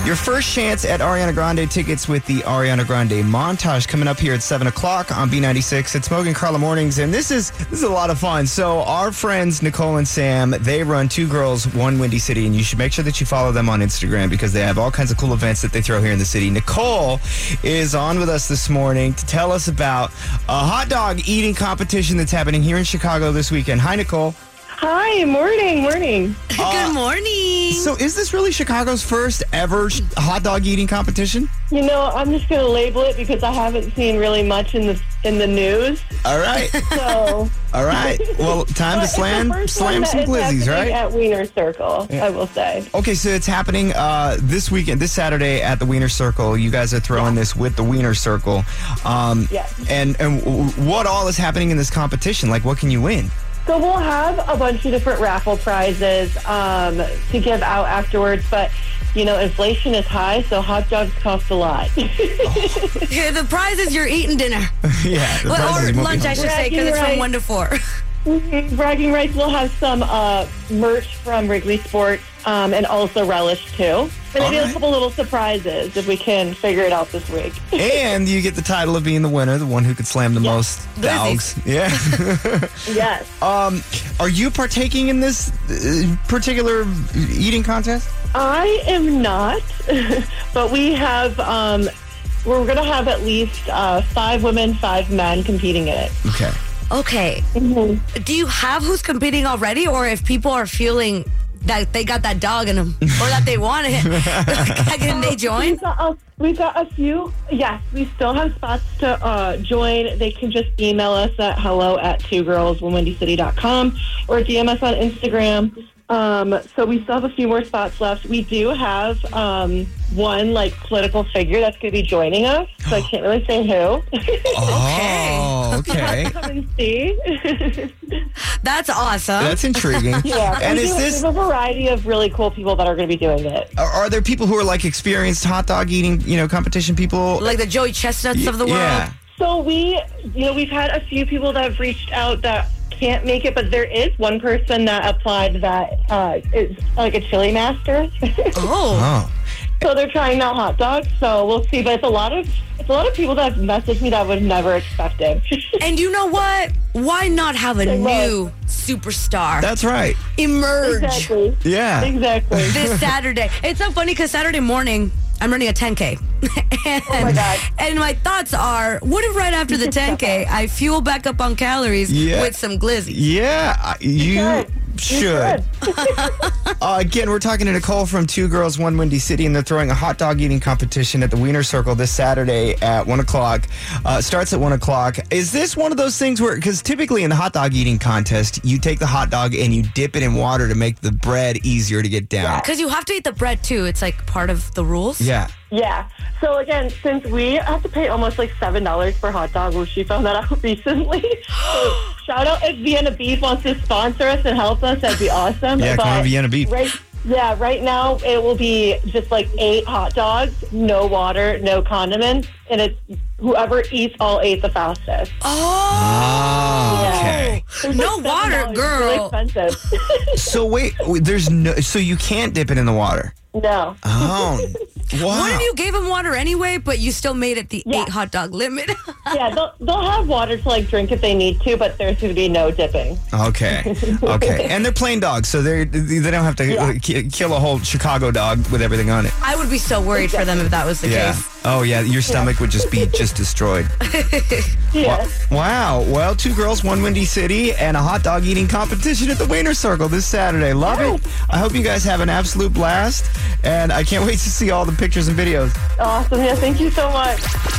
Your first chance at Ariana Grande tickets with the Ariana Grande montage coming up here at 7 o'clock on B96. It's Mogan Carla Mornings, and this is a lot of fun. So our friends Nicole and Sam, they run Two Girls, One Windy City, and you should make sure that you follow them on Instagram because they have all kinds of cool events that they throw here in the city. Nicole is on with us this morning to tell us about a hot dog eating competition that's happening here in Chicago this weekend. Hi, Nicole. Hi, morning. Good morning. So is this really Chicago's first ever hot dog eating competition? You know, I'm just going to label it because I haven't seen really much in the news. All right. So, All right. Well, time to slam some glizzies, right? At Wiener Circle, yeah. I will say. Okay, so it's happening this weekend, this Saturday at the Wiener Circle. You guys are throwing this with the Wiener Circle. Yes. And what all is happening in this competition? Like, what can you win? So we'll have a bunch of different raffle prizes to give out afterwards, but, you know, inflation is high, so hot dogs cost a lot. Here, the prize is you're eating dinner. Yeah. Or lunch, I should say, because it's from 1 to 4. Bragging rights, we'll have some merch from Wrigley Sports and also Relish, too. And maybe a couple little surprises if we can figure it out this week. And you get the title of being the winner, the one who could slam the most dogs. Yeah. Yes. Are you partaking in this particular eating contest? I am not, but we have, we're going to have at least 5 women, 5 men competing in it. Okay. Okay. Mm-hmm. Do you have who's competing already, or if people are feeling that they got that dog in them, or that they want it, can they join? We've got a few. Yes, we still have spots to join. They can just email us at hello@twogirlsonewindycity.com or DM us on Instagram. So we still have a few more spots left. We do have one political figure that's going to be joining us, so I can't really say who. Okay. Come and see. That's awesome. That's intriguing. Yeah, and there's a variety of really cool people that are going to be doing it. Are there people who are experienced hot dog eating, competition people? Like the Joey Chestnuts of the world? Yeah. So we've had a few people that have reached out that can't make it, but there is one person that applied that is like a chili master. Oh. So they're trying out hot dogs. So we'll see. But it's a lot of people that have messaged me that I would have never expected. And you know what? Why not have a new superstar? That's right. Emerge. Exactly. Yeah. Exactly. This Saturday. It's so funny because Saturday morning, I'm running a 10K. Oh my God. And my thoughts are, what if right after the 10K, I fuel back up on calories with some glizzy? Yeah, you should. Again, we're talking to Nicole from Two Girls, One Windy City, and they're throwing a hot dog eating competition at the Wiener Circle this Saturday at 1 o'clock. Starts at 1 o'clock. Is this one of those things where, because typically in the hot dog eating contest, you take the hot dog and you dip it in water to make the bread easier to get down? Because you have to eat the bread too. It's part of the rules. Yeah. Yeah. So again, since we have to pay almost $7 for a hot dog, which she found that out recently. So shout out if Vienna Beef wants to sponsor us and help us. That'd be awesome. Yeah, come on, Vienna Beef. Right now it will be just 8 hot dogs, no water, no condiments, and it's whoever eats all 8 the fastest. Okay. No water, girl. It's really expensive. So wait, so you can't dip it in the water? No. Oh, wow. What if you gave them water anyway, but you still made it the 8 hot dog limit? Yeah, they'll have water to drink if they need to, but there's going to be no dipping. Okay. And they're plain dogs, so they don't have to kill a whole Chicago dog with everything on it. I would be so worried for them if that was the case. Oh, yeah, your stomach would just be destroyed. Yes. Wow. Well, Two Girls, One Windy City, and a hot dog eating competition at the Wiener Circle this Saturday. Love it. I hope you guys have an absolute blast, and I can't wait to see all the pictures and videos. Awesome. Yeah, thank you so much.